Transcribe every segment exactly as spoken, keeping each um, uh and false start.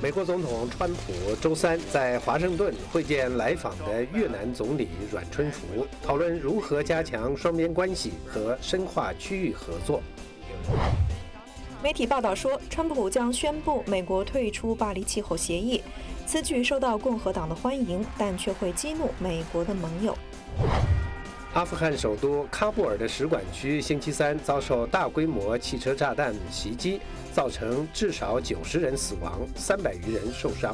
美国总统川普周三在华盛顿会见来访的越南总理阮春福，讨论如何加强双边关系和深化区域合作。 媒体报道说，川普将宣布美国退出巴黎气候协议，此举受到共和党的欢迎，但却会激怒美国的盟友。 阿富汗首都喀布尔的使馆区星期三遭受大规模汽车炸弹袭击，造成至少九十人死亡，三百余人受伤。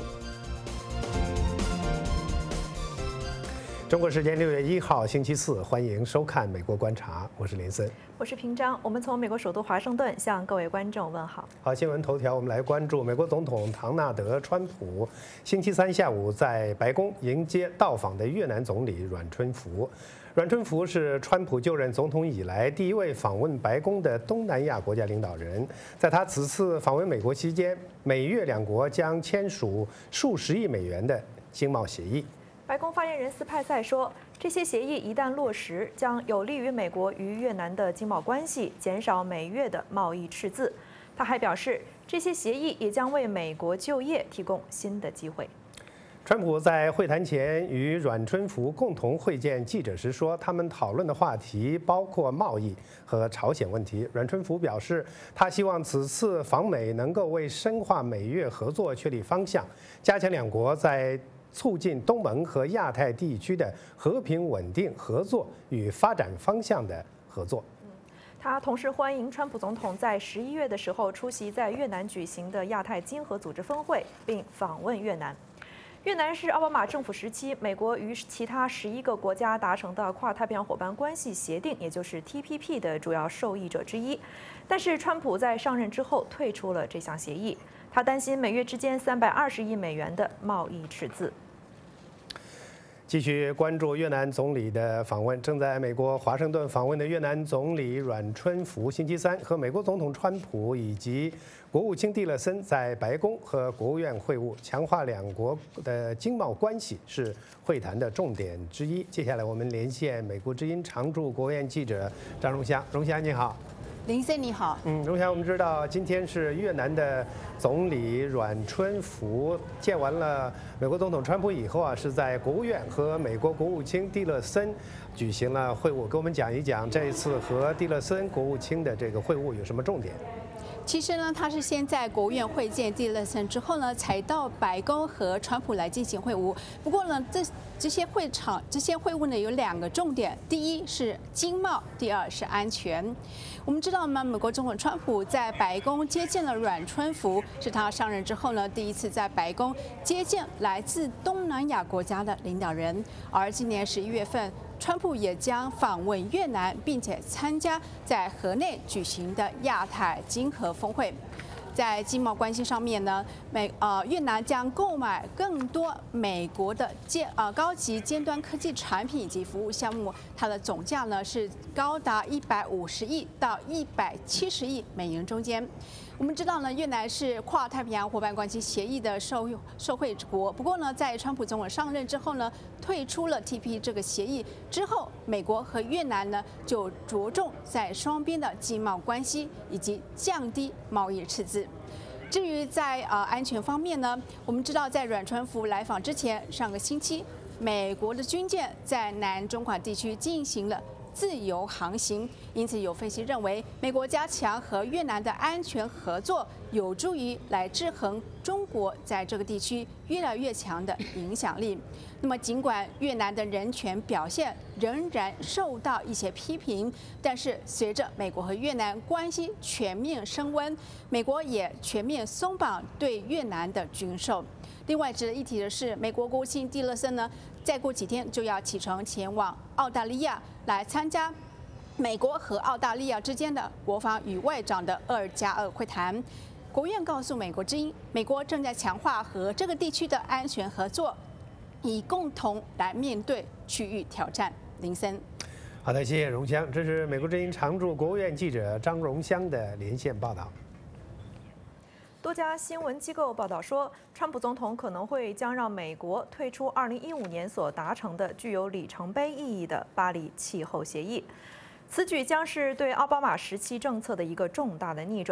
中国时间六月一号星期四，欢迎收看《美国观察》，我是林森， 我是平章。我们从美国首都华盛顿向各位观众问好。 好，新闻头条，我们来关注美国总统唐纳德·川普星期三下午在白宫迎接到访的越南总理阮春福。阮春福是川普就任总统以来第一位访问白宫的东南亚国家领导人。在他此次访问美国期间，美越两国将签署数十亿美元的经贸协议。 白宫发言人斯派塞说，这些协议一旦落实，将有利于美国与越南的经贸关系，减少美越的贸易赤字。他还表示，这些协议也将为美国就业提供新的机会。 川普在会谈前与阮春福共同会见记者时说，他们讨论的话题包括贸易和朝鲜问题。阮春福表示，他希望此次访美能够为深化美越合作确立方向，加强两国在促进东盟和亚太地区的和平稳定合作与发展方向的合作。 他同时欢迎川普总统在十一月的时候出席在越南举行的亚太经合组织峰会，并访问越南。越南是奥巴马政府时期美国与其他十一个国家达成的跨太平洋伙伴关系协定，也就是 T P P 的主要受益者之一。但是川普在上任之后退出了这项协议，他担心美越之间三百二十亿美元的贸易赤字。 继续关注越南总理的访问。正在美国华盛顿访问的越南总理阮春福星期三和美国总统川普以及国务卿蒂勒森在白宫和国务院会晤，强化两国的经贸关系是会谈的重点之一。接下来我们连线美国之音常驻国务院记者张荣祥。荣祥你好。 林森你好。 嗯，荣祥，我们知道今天是越南的总理阮春福见完了美国总统川普以后啊，是在国务院和美国国务卿蒂勒森举行了会晤，给我们讲一讲这一次和蒂勒森国务卿的这个会晤有什么重点。 其实呢，他是先在国务院会见蒂勒森之后呢，才到白宫和川普来进行会晤。不过呢，这这些会场、这些会晤呢，有两个重点：第一是经贸，第二是安全。我们知道吗？美国总统川普在白宫接见了阮春福，是他上任之后呢，第一次在白宫接见来自东南亚国家的领导人。而今年十一月份，川普也将访问越南，并且参加在河内举行的亚太经合峰会。在经贸关系上面呢，美呃越南将购买更多美国的尖呃高级尖端科技产品以及服务项目，它的总价呢是高达一百五十亿到一百七十亿美元中间。我们知道呢，越南是跨太平洋伙伴关系协议的受受惠国。不过呢，在川普总统上任之后呢，退出了 T P P 这个协议之后，美国和越南呢就着重在双边的经贸关系以及降低贸易赤字。至于在呃安全方面呢，我们知道在阮春福来访之前，上个星期，美国的军舰在南中华地区进行了自由航行，因此有分析认为，美国加强和越南的安全合作，有助于来制衡中国在这个地区越来越强的影响力。那么，尽管越南的人权表现仍然受到一些批评，但是随着美国和越南关系全面升温，美国也全面松绑对越南的军售。另外值得一提的是，美国国务卿蒂勒森呢，再过几天就要启程前往澳大利亚来参加美国和澳大利亚之间的国防与外长的二加二会谈。国务院告诉美国之音，美国正在强化和这个地区的安全合作，以共同来面对区域挑战。林森， 好的，谢谢荣香。这是美国之音常驻国务院记者张荣香的连线报道。 多家新闻机构报道说，川普总统可能会将让美国退出二零一五年所达成的具有里程碑意义的巴黎气候协议。此举将是对奥巴马时期政策的一个重大的逆转。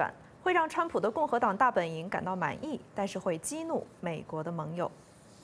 会让川普的共和党大本营感到满意，但是会激怒美国的盟友。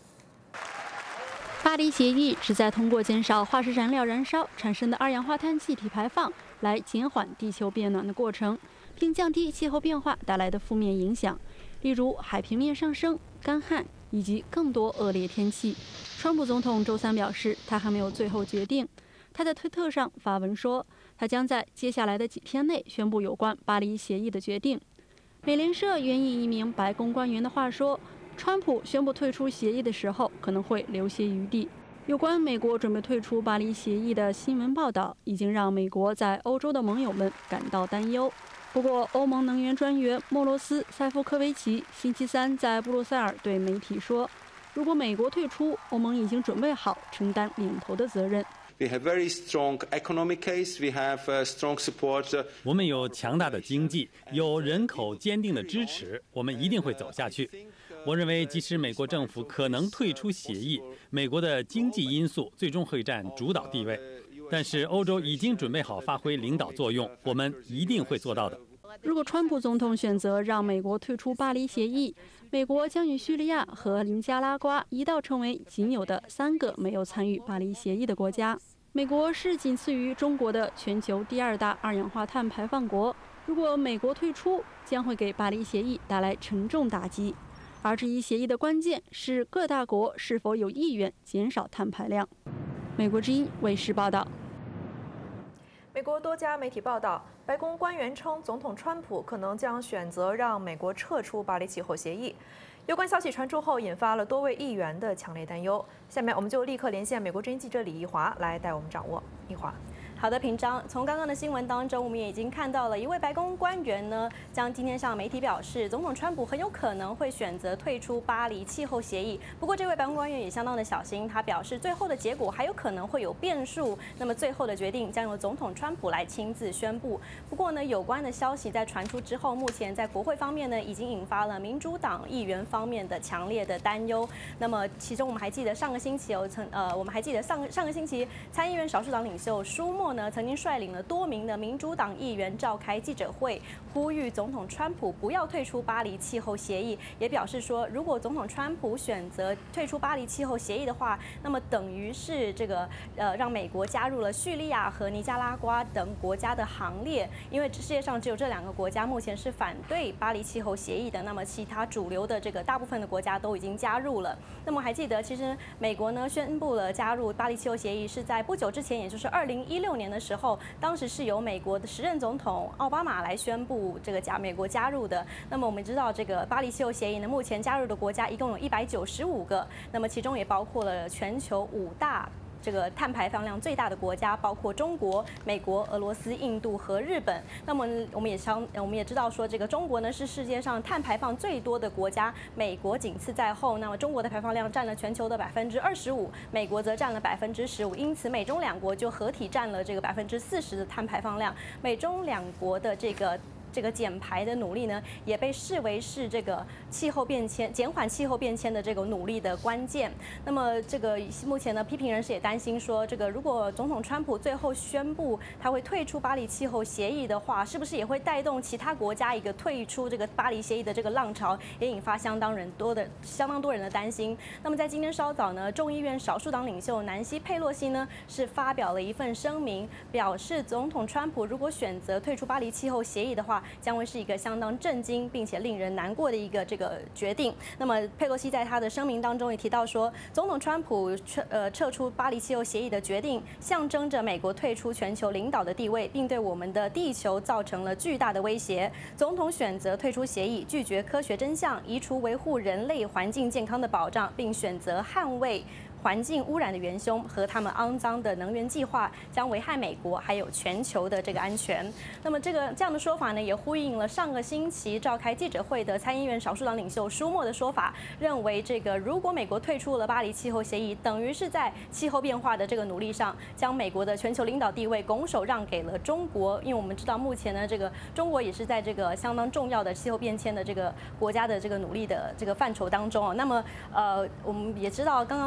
巴黎协议旨在通过减少化石燃料燃烧产生的二氧化碳气体排放，来减缓地球变暖的过程，并降低气候变化带来的负面影响，例如海平面上升、干旱以及更多恶劣天气。川普总统周三表示，他还没有最后决定。他在推特上发文说，他将在接下来的几天内宣布有关巴黎协议的决定。美联社援引一名白宫官员的话说，川普宣布退出协议的时候可能会留些余地。有关美国准备退出巴黎协议的新闻报道，已经让美国在欧洲的盟友们感到担忧。不过，欧盟能源专员莫罗斯·塞夫科维奇星期三在布鲁塞尔对媒体说，如果美国退出，欧盟已经准备好承担领头的责任。 We have very strong economic case. We have strong support. 我们有强大的经济，有人口坚定的支持，我们一定会走下去。我认为，即使美国政府可能退出协议，美国的经济因素最终会占主导地位。但是，欧洲已经准备好发挥领导作用，我们一定会做到的。 如果川普总统选择让美国退出巴黎协议，美国将与叙利亚和尼加拉瓜一道成为仅有的三个没有参与巴黎协议的国家。美国是仅次于中国的全球第二大二氧化碳排放国。如果美国退出，将会给巴黎协议带来沉重打击。而这一协议的关键是各大国是否有意愿减少碳排量。美国之音卫视报道。 美国多家媒体报道，白宫官员称，总统川普可能将选择让美国撤出巴黎气候协议。有关消息传出后，引发了多位议员的强烈担忧。下面我们就立刻连线美国之音记者李怡华来带我们掌握。怡华。 好的，平章。从刚刚的新闻当中，我们也已经看到了一位白宫官员呢，将今天向媒体表示，总统川普很有可能会选择退出巴黎气候协议。不过，这位白宫官员也相当的小心，他表示，最后的结果还有可能会有变数。那么，最后的决定将由总统川普来亲自宣布。不过呢，有关的消息在传出之后，目前在国会方面呢，已经引发了民主党议员方面的强烈的担忧。那么，其中我们还记得上个星期有曾呃，我们还记得上上个星期参议院少数党领袖舒默呢，曾经率领了多名的民主党议员召开记者会，呼吁总统川普不要退出巴黎气候协议，也表示说，如果总统川普选择退出巴黎气候协议的话，那么等于是这个呃让美国加入了叙利亚和尼加拉瓜等国家的行列，因为世界上只有这两个国家目前是反对巴黎气候协议的，那么其他主流的这个大部分的国家都已经加入了。那么还记得，其实美国呢宣布了加入巴黎气候协议是在不久之前，也就是二零一六年的时候，当时是由美国的时任总统奥巴马来宣布这个加美国加入的。那么我们知道，这个巴黎气候协议呢，目前加入的国家一共有一百九十五个，那么其中也包括了全球五大这个碳排放量最大的国家，包括中国、美国、俄罗斯、印度和日本。那么我们也相我们也知道说，这个中国呢是世界上碳排放最多的国家，美国仅次在后。那么中国的排放量占了全球的百分之二十五，美国则占了百分之十五，因此美中两国就合体占了这个百分之四十的碳排放量。美中两国的这个。这个减排的努力呢，也被视为是这个气候变迁、减缓气候变迁的这个努力的关键。那么，这个目前呢，批评人士也担心说，这个如果总统川普最后宣布他会退出巴黎气候协议的话，是不是也会带动其他国家一个退出这个巴黎协议的这个浪潮，也引发相当人多的、相当多人的担心。那么，在今天稍早呢，众议院少数党领袖南希·佩洛西呢是发表了一份声明，表示总统川普如果选择退出巴黎气候协议的话，将会是一个相当震惊并且令人难过的一个这个决定。那么佩洛西在他的声明当中也提到说，总统川普撤呃撤出巴黎气候协议的决定，象征着美国退出全球领导的地位，并对我们的地球造成了巨大的威胁。总统选择退出协议，拒绝科学真相，移除维护人类环境健康的保障，并选择捍卫环境污染的元凶和他们肮脏的能源计划，将危害美国还有全球的这个安全。那么这个这样的说法呢，也呼应了上个星期召开记者会的参议院少数党领袖舒默的说法，认为这个如果美国退出了巴黎气候协议，等于是在气候变化的这个努力上，将美国的全球领导地位拱手让给了中国。因为我们知道目前呢，这个中国也是在这个相当重要的气候变迁的这个国家的这个努力的这个范畴当中哦。那么呃，我们也知道刚刚总统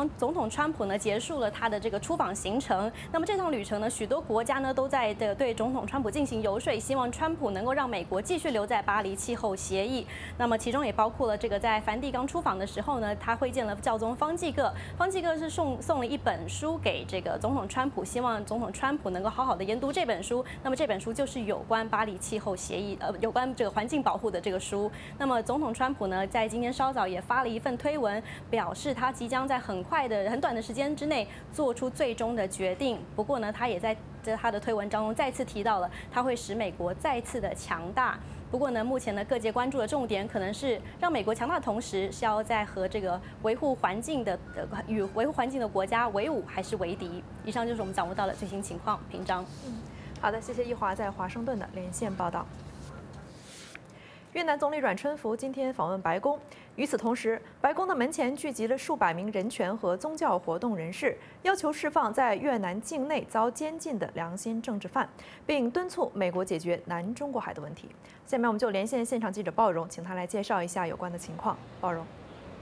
统川普呢结束了他的这个出访行程。那么这趟旅程呢，许多国家呢都在的对总统川普进行游说，希望川普能够让美国继续留在巴黎气候协议。那么其中也包括了这个在梵蒂冈出访的时候呢，他会见了教宗方济各，方济各是送送了一本书给这个总统川普，希望总统川普能够好好的研读这本书。那么这本书就是有关巴黎气候协议，呃，有关这个环境保护的这个书。那么总统川普呢，在今天稍早也发了一份推文，表示他即将在很快的、很短的时间之内做出最终的决定。不过呢，他也在在他的推文当中再次提到了，他会使美国再次的强大。不过呢，目前呢各界关注的重点可能是让美国强大的同时，是要在和这个维护环境的呃与维护环境的国家为伍还是为敌？以上就是我们掌握到的最新情况。平章， 嗯，好的，谢谢易华在华盛顿的连线报道。越南总理阮春福今天访问白宫，与此同时，白宫的门前聚集了数百名人权和宗教活动人士，要求释放在越南境内遭监禁的良心政治犯，并敦促美国解决南中国海的问题。下面我们就连线现场记者鲍荣，请他来介绍一下有关的情况。鲍荣。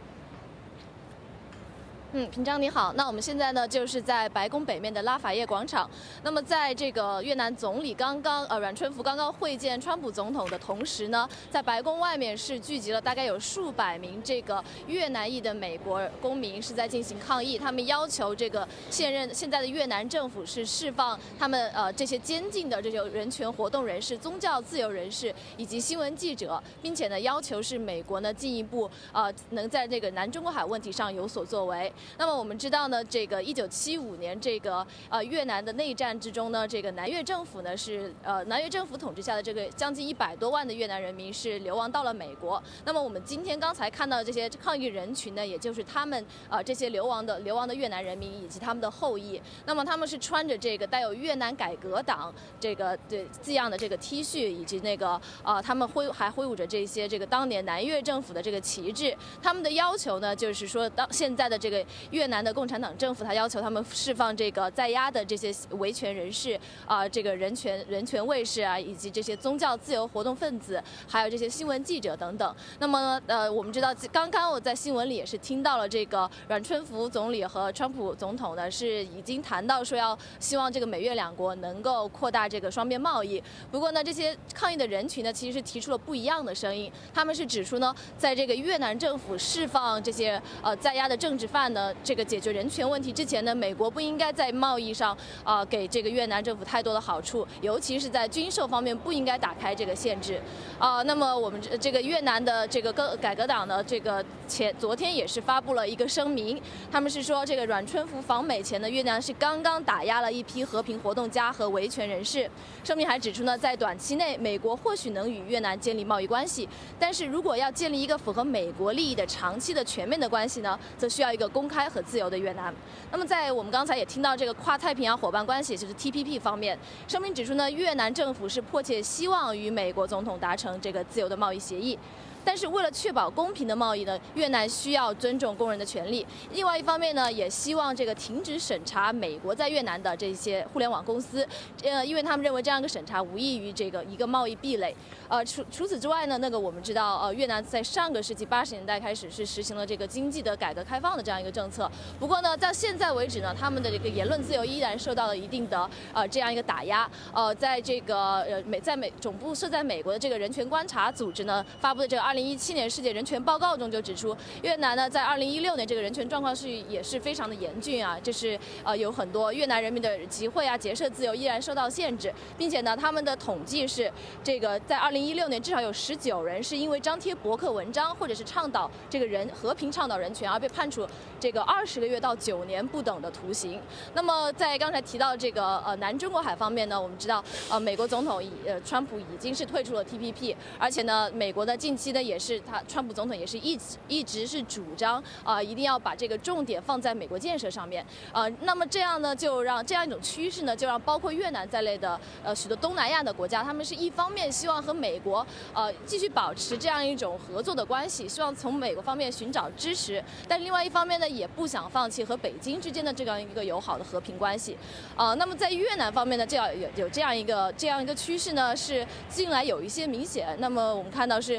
嗯，平章你好。那我们现在呢，就是在白宫北面的拉法叶广场。那么，在这个越南总理刚刚呃阮春福刚刚会见川普总统的同时呢，在白宫外面是聚集了大概有数百名这个越南裔的美国公民是在进行抗议，他们要求这个现任现在的越南政府是释放他们呃这些监禁的这些人权活动人士、宗教自由人士以及新闻记者，并且呢要求是美国呢进一步呃能在这个南中国海问题上有所作为。那么我们知道呢，这个一九七五年这个呃越南的内战之中呢，这个南越政府呢是呃南越政府统治下的这个将近一百多万的越南人民是流亡到了美国。那么我们今天刚才看到的这些抗议人群呢，也就是他们呃这些流亡的流亡的越南人民以及他们的后裔。那么他们是穿着这个带有越南改革党这个对字样的这个 T 恤，以及那个呃他们挥还挥舞着这些这个当年南越政府的这个旗帜。他们的要求呢，就是说当现在的这个越南的共产党政府，他要求他们释放这个在押的这些维权人士啊、呃，这个人权人权卫士啊，以及这些宗教自由活动分子，还有这些新闻记者等等。那么呃，我们知道刚刚我在新闻里也是听到了这个阮春福总理和川普总统呢是已经谈到说要希望这个美越两国能够扩大这个双边贸易。不过呢，这些抗议的人群呢其实是提出了不一样的声音，他们是指出呢，在这个越南政府释放这些呃在押的政治犯呢，这个解决人权问题之前呢，美国不应该在贸易上啊、呃、给这个越南政府太多的好处，尤其是在军售方面不应该打开这个限制啊、呃。那么我们这个越南的这个革改革党呢，这个前昨天也是发布了一个声明，他们是说这个阮春福访美前呢，越南是刚刚打压了一批和平活动家和维权人士。声明还指出呢，在短期内，美国或许能与越南建立贸易关系，但是如果要建立一个符合美国利益的长期的全面的关系呢，则需要一个公开和自由的越南。那么在我们刚才也听到这个跨太平洋伙伴关系，就是 T P P 方面，声明指出呢，越南政府是迫切希望与美国总统达成这个自由的贸易协议。但是为了确保公平的贸易呢，越南需要尊重工人的权利。另外一方面呢，也希望这个停止审查美国在越南的这些互联网公司，呃，因为他们认为这样一个审查无异于这个一个贸易壁垒。呃，除除此之外呢，那个我们知道，呃，越南在上个世纪八十年代开始是实行了这个经济的改革开放的这样一个政策。不过呢，到现在为止呢，他们的这个言论自由依然受到了一定的呃这样一个打压。呃，在这个呃美在美总部设在美国的这个人权观察组织呢发布的这个二零一七年世界人权报告中就指出，越南呢在二零一六年这个人权状况是也是非常的严峻啊，就是呃有很多越南人民的集会啊、结社自由依然受到限制，并且呢他们的统计是这个在二零一六年至少有十九人是因为张贴博客文章或者是倡导这个人和平倡导人权而被判处这个二十个月到九年不等的徒刑。那么在刚才提到这个呃南中国海方面呢，我们知道呃美国总统已呃川普已经是退出了 T P P， 而且呢美国的近期呢也是他川普总统也是一直一直是主张啊、呃、一定要把这个重点放在美国建设上面呃那么这样呢就让这样一种趋势呢就让包括越南在内的呃许多东南亚的国家，他们是一方面希望和美国呃继续保持这样一种合作的关系，希望从美国方面寻找支持，但另外一方面呢也不想放弃和北京之间的这样一个友好的和平关系啊、呃、那么在越南方面呢就要有有这样一个这样一个趋势呢是近来有一些明显。那么我们看到是呃最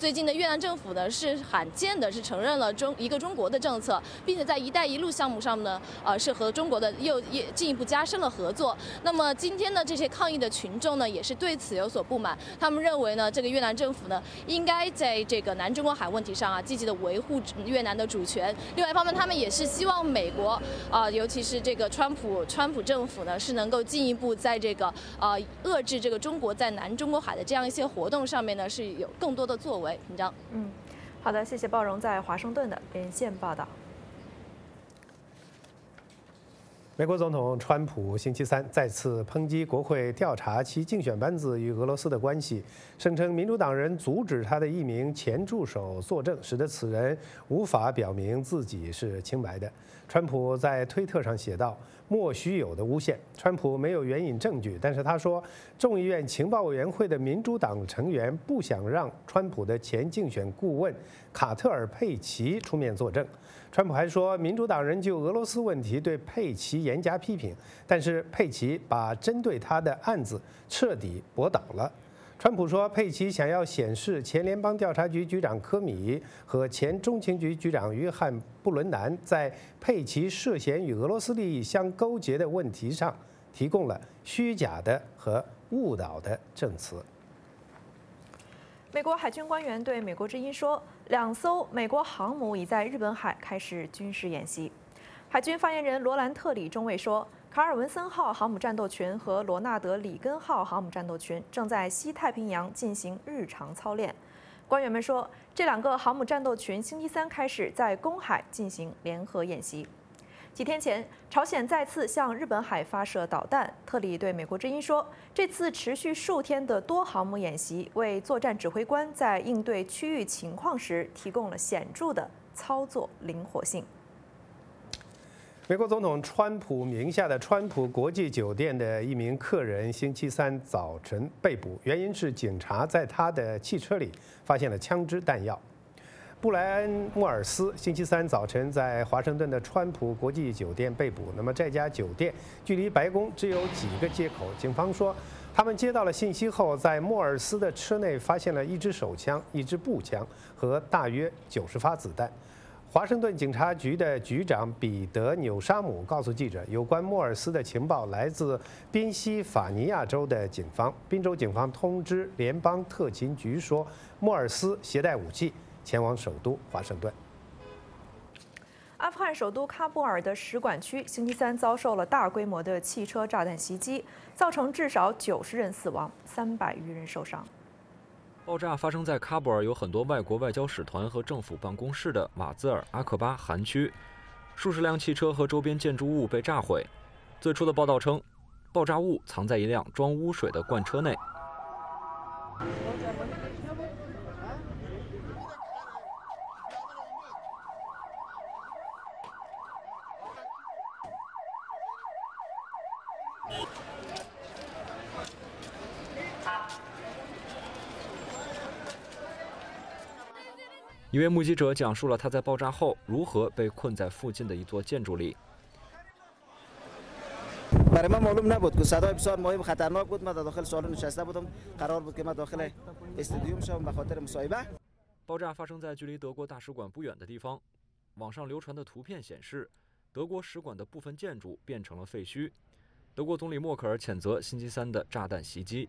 最近的越南政府呢是罕见的是承认了中一个中国的政策，并且在“一带一路”项目上呢，呃，是和中国的又也进一步加深了合作。那么今天呢，这些抗议的群众呢，也是对此有所不满。他们认为呢，这个越南政府呢，应该在这个南中国海问题上啊，积极的维护越南的主权。另外一方面，他们也是希望美国啊、呃，尤其是这个川普川普政府呢，是能够进一步在这个呃遏制这个中国在南中国海的这样一些活动上面呢，是有更多的作为。紧张。 嗯，好的，谢谢鲍荣在华盛顿的连线报道。 美国总统川普星期三再次抨击国会调查其竞选班子与俄罗斯的关系，声称民主党人阻止他的一名前助手作证，使得此人无法表明自己是清白的。川普在推特上写道：“莫须有的诬陷。”川普没有援引证据，但是他说，众议院情报委员会的民主党成员不想让川普的前竞选顾问卡特尔·佩奇出面作证。川普还说，民主党人就俄罗斯问题对佩奇严加批评，但是佩奇把针对他的案子彻底驳倒了。川普说，佩奇想要显示前联邦调查局局长科米和前中情局局长约翰·布伦南在佩奇涉嫌与俄罗斯利益相勾结的问题上提供了虚假的和误导的证词。 美国海军官员对美国之音说，两艘美国航母已在日本海开始军事演习。海军发言人罗兰特里中尉说，卡尔文森号航母战斗群和罗纳德里根号航母战斗群正在西太平洋进行日常操练。官员们说，这两个航母战斗群星期三开始在公海进行联合演习。几天前，朝鲜再次向日本海发射导弹。特里对美国之音说，这次持续数天的多航母演习为作战指挥官在应对区域情况时提供了显著的操作灵活性。 美国总统川普名下的川普国际酒店的一名客人星期三早晨被捕，原因是警察在他的汽车里发现了枪支弹药。布莱恩·莫尔斯星期三早晨在华盛顿的川普国际酒店被捕。那么这家酒店距离白宫只有几个街口。警方说，他们接到了信息后，在莫尔斯的车内发现了一支手枪、一支步枪和大约九十发子弹。华盛顿警察局的局长彼得·纽沙姆告诉记者，有关莫尔斯的情报来自宾夕法尼亚州的警方。宾州警方通知联邦特勤局说，莫尔斯携带武器前往首都华盛顿。 阿富汗首都喀布尔的使馆区星期三遭受了大规模的汽车炸弹袭击，造成至少九十人死亡，三百余人受伤。 爆炸发生在喀布尔有很多外国外交使团和政府办公室的瓦兹尔阿克巴韩区，数十辆汽车和周边建筑物被炸毁。最初的报道称，爆炸物藏在一辆装污水的罐车内。一位目击者讲述了他在爆炸后如何被困在附近的一座建筑里。爆炸发生在距离德国大使馆不远的地方。网上流传的图片显示，德国使馆的部分建筑变成了废墟。德国总理默克尔谴责星期三的炸弹袭击。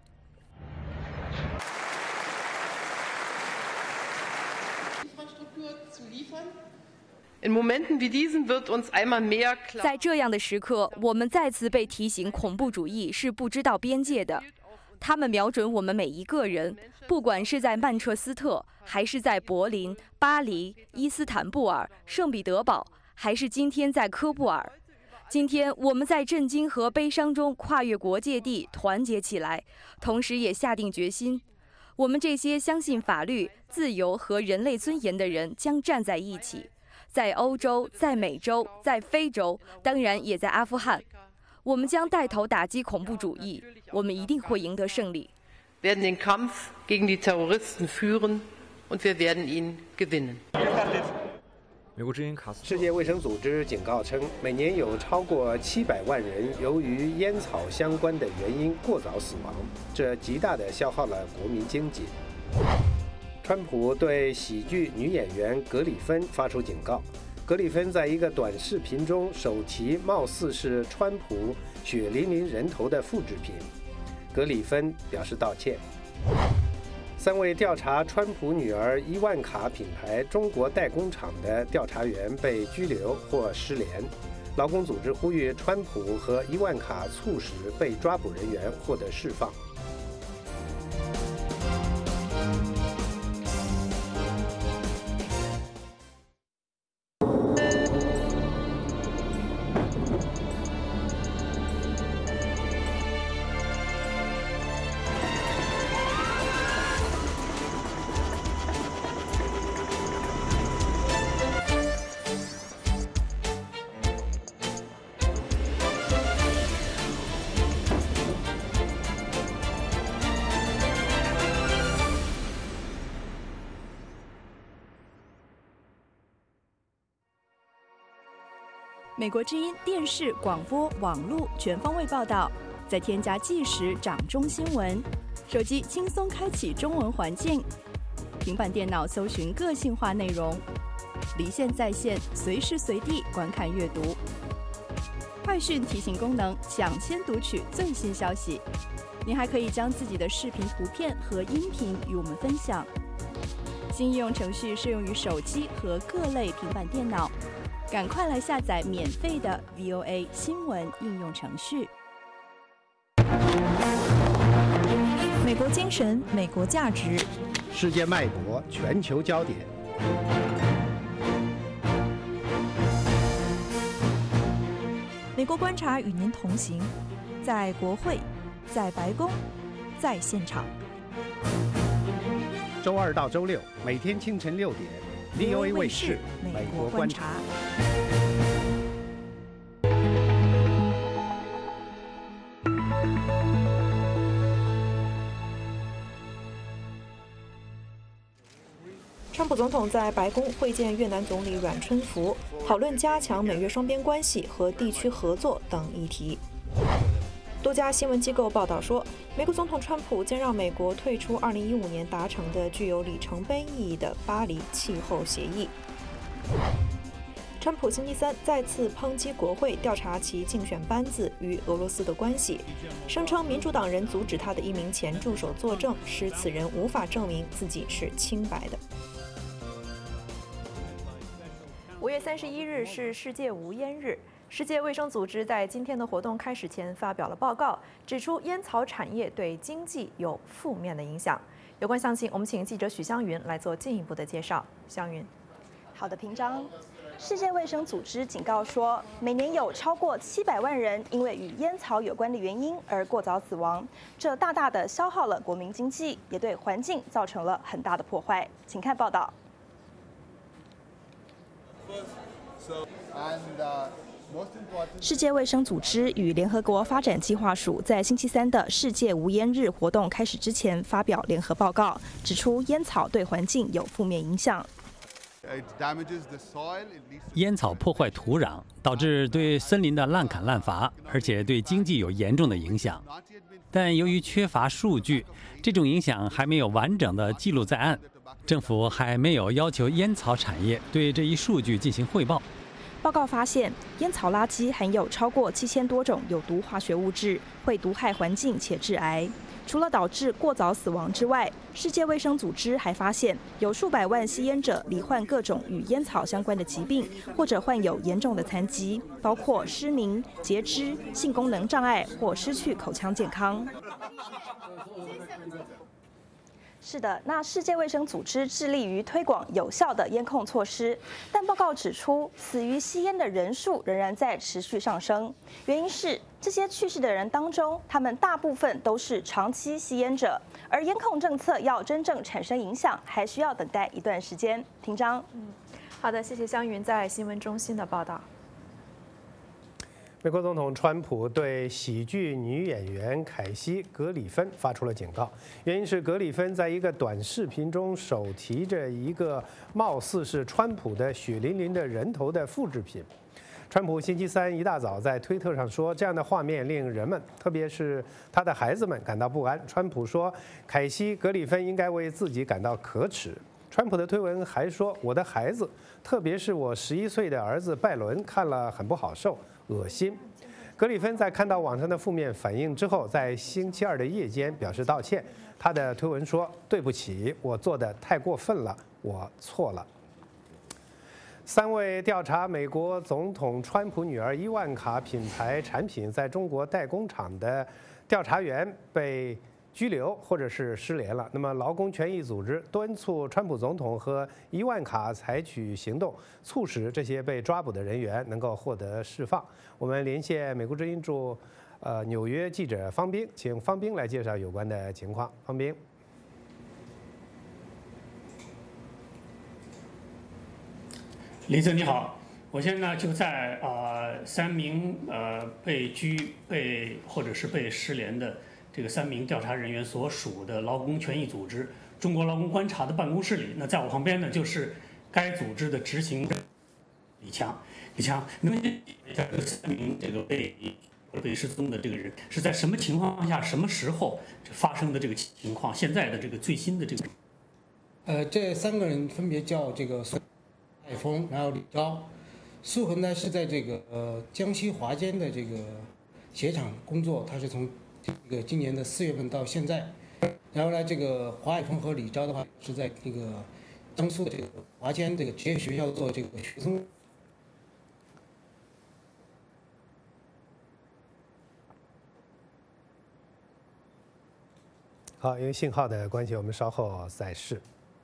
在这样的时刻，我们再次被提醒，恐怖主义是不知道边界的。他们瞄准我们每一个人，不管是在曼彻斯特，还是在柏林、巴黎、伊斯坦布尔、圣彼得堡，还是今天在科布尔。今天我们在震惊和悲伤中跨越国界地，团结起来，同时也下定决心。我们这些相信法律、自由和人类尊严的人将站在一起，在欧洲，在美洲，在非洲，当然也在阿富汗。我们将带头打击恐怖主义，我们一定会赢得胜利。 werden den Kampf gegen die Terroristen führen und wir werden ihn gewinnen. 美国之音卡斯。 世界卫生组织警告称，每年有超过七百万人由于烟草相关的原因过早死亡，这极大地消耗了国民经济。 川普对喜剧女演员格里芬发出警告。格里芬在一个短视频中手提貌似是川普血淋淋人头的复制品。格里芬表示道歉。三位调查川普女儿伊万卡品牌中国代工厂的调查员被拘留或失联。劳工组织呼吁川普和伊万卡促使被抓捕人员获得释放。 美国之音电视、广播、网络全方位报道，再添加即时掌中新闻，手机轻松开启中文环境，平板电脑搜寻个性化内容，离线在线，随时随地观看阅读。快讯提醒功能，抢先读取最新消息。您还可以将自己的视频、图片和音频与我们分享。新应用程序适用于手机和各类平板电脑。赶快来下载免费的 V O A 新闻应用程序。 美国精神，美国价值， 世界脉搏，全球焦点。 美国观察与您同行，在国会，在白宫，在现场。 周二到周六，每天清晨六点。V O A 卫视美国观察。 川普总统在白宫会见越南总理阮春福，讨论加强美越双边关系和地区合作等议题。多家新闻机构报道说，美国总统川普将让美国退出二零一五年达成的具有里程碑意义的巴黎气候协议。川普星期三再次抨击国会调查其竞选班子与俄罗斯的关系，声称民主党人阻止他的一名前助手作证，使此人无法证明自己是清白的。五月三十一日是世界无烟日。世界卫生组织在今天的活动开始前发表了报告，指出烟草产业对经济有负面的影响。有关详情，我们请记者许湘云来做进一步的介绍。湘云， 好的，平章。世界卫生组织警告说，每年有超过七百万人因为与烟草有关的原因而过早死亡，这大大的消耗了国民经济，也对环境造成了很大的破坏。请看报道。世界卫生组织与联合国发展计划署在星期三的世界无烟日活动开始之前发表联合报告，指出烟草对环境有负面影响。 烟草破坏土壤，导致对森林的滥砍滥伐，而且对经济有严重的影响。但由于缺乏数据，这种影响还没有完整的记录在案，政府还没有要求烟草产业对这一数据进行汇报。 报告发现，烟草垃圾含有超过七千多种有毒化学物质，会毒害环境且致癌。除了导致过早死亡之外，世界卫生组织还发现有数百万吸烟者罹患各种与烟草相关的疾病，或者患有严重的残疾，包括失明、截肢、性功能障碍或失去口腔健康。是的，那世界卫生组织致力于推广有效的烟控措施，但报告指出，死于吸烟的人数仍然在持续上升。原因是这些去世的人当中，他们大部分都是长期吸烟者，而烟控政策要真正产生影响，还需要等待一段时间。庭章， 嗯，好的，谢谢湘云在新闻中心的报道。 美国总统川普对喜剧女演员凯西·格里芬发出了警告，原因是格里芬在一个短视频中手提着一个貌似是川普的血淋淋的人头的复制品。 川普星期三一大早在推特上说，这样的画面令人们，特别是他的孩子们感到不安。川普说，凯西·格里芬应该为自己感到可耻。川普的推文还说，我的孩子，特别是我十一岁的儿子拜伦，看了很不好受，恶心。格里芬在看到网上的负面反应之后，在星期二的夜间表示道歉。他的推文说：“对不起，我做的太过分了，我错了。”三位调查美国总统川普女儿伊万卡品牌产品在中国代工厂的调查员被拘留或者是失联了。那么，劳工权益组织敦促川普总统和伊万卡采取行动，促使这些被抓捕的人员能够获得释放。我们连线美国之音驻呃纽约记者方冰，请方冰来介绍有关的情况。方冰。 李总你好，我现在呢就在呃三名呃被拘被或者是被失联的这个三名调查人员所属的劳工权益组织中国劳工观察的办公室里。那在我旁边呢就是该组织的执行人李强。李强，能不能解释一下这三名这个被被失踪的这个人是在什么情况下、什么时候发生的这个情况？现在的这个最新的这个。 呃，这三个人分别叫这个。海峰，然后李钊，苏恒呢是在这个呃江西华坚的这个鞋厂工作，他是从这个今年的四月份到现在。然后呢，这个华海峰和李钊的话是在这个江苏的这个华坚这个职业学校做这个学生。 好，因为信号的关系，我们稍后再试。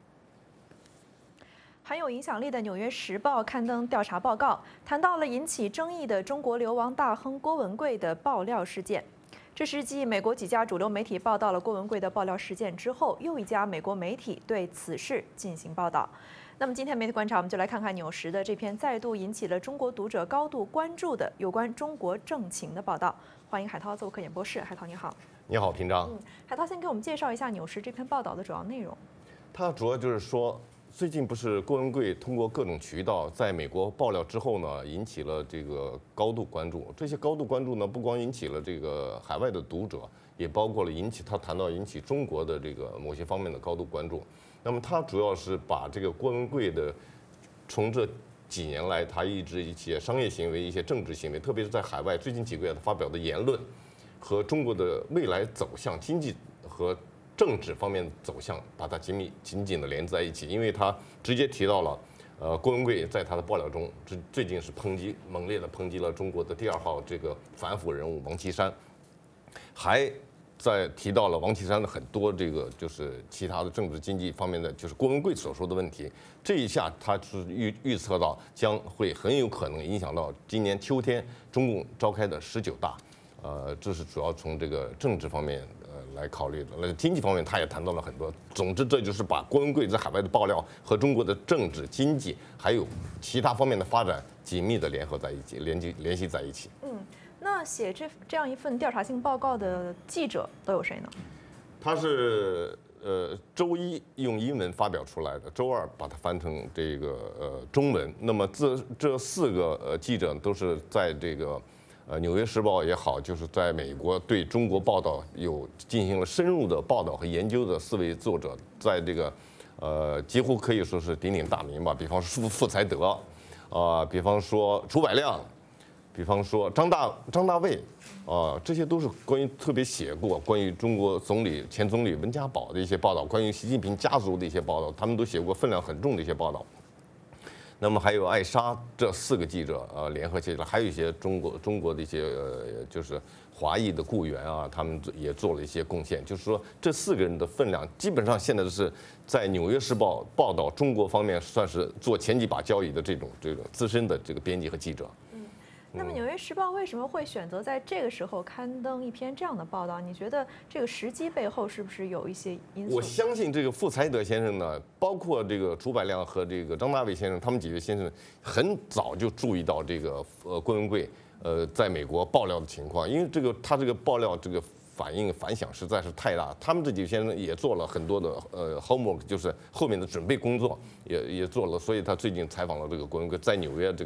很有影响力的《纽约时报》刊登调查报告，谈到了引起争议的中国流亡大亨郭文贵的爆料事件。这是继美国几家主流媒体报道了郭文贵的爆料事件之后，又一家美国媒体对此事进行报道。那么今天媒体观察，我们就来看看《纽时》的这篇再度引起了中国读者高度关注的有关中国政情的报道。欢迎海涛做客演播室，海涛你好。 你好，平章。 嗯，海涛先给我们介绍一下《纽时》这篇报道的主要内容。 它主要就是说。最近不是郭文贵通过各种渠道在美国爆料之后呢，引起了这个高度关注。这些高度关注呢，不光引起了这个海外的读者，也包括了引起他谈到引起中国的这个某些方面的高度关注。那么他主要是把这个郭文贵的从这几年来他一直一些商业行为、一些政治行为，特别是在海外最近几个月他发表的言论，和中国的未来走向、经济和政治方面走向，把它紧密紧紧的连在一起，因为他直接提到了，呃，郭文贵在他的爆料中，最最近是抨击猛烈的抨击了中国的第二号这个反腐人物王岐山，还在提到了王岐山的很多这个就是其他的政治经济方面的，就是郭文贵所说的问题。这一下他是预预测到将会很有可能影响到今年秋天中共召开的十九大，呃，这是主要从这个政治方面。来考虑的，那经济方面他也谈到了很多。总之，这就是把郭文贵在海外的爆料和中国的政治、经济还有其他方面的发展紧密的联合在一起，联系联系在一起。 嗯，那写这这样一份调查性报告的记者都有谁呢？ 他是呃周一用英文发表出来的，周二把它翻成这个呃中文。那么这这四个呃记者都是在这个。呃，《纽约时报》也好，就是在美国对中国报道有进行了深入的报道和研究的四位作者，在这个，呃，几乎可以说是鼎鼎大名吧。比方说傅才德，啊、呃，比方说楚百亮，比方说张大张大卫，啊、呃，这些都是关于特别写过关于中国总理前总理温家宝的一些报道，关于习近平家族的一些报道，他们都写过分量很重的一些报道。那么还有艾莎这四个记者，呃，联合起来，还有一些中国中国的一些呃，就是华裔的雇员啊，他们也做了一些贡献。就是说，这四个人的分量，基本上现在是在《纽约时报》报道中国方面算是做前几把交椅的这种这种资深的这个编辑和记者。 那么，《纽约时报》为什么会选择在这个时候刊登一篇这样的报道？你觉得这个时机背后是不是有一些因素？ 我相信这个傅才德先生呢，包括这个楚百亮和这个张大卫先生，他们几位先生很早就注意到这个呃郭文贵呃在美国爆料的情况，因为这个他这个爆料这个反应反响实在是太大，他们这几位先生也做了很多的呃 homework， 就是后面的准备工作也也做了，所以他最近采访了这个郭文贵，在纽约这个。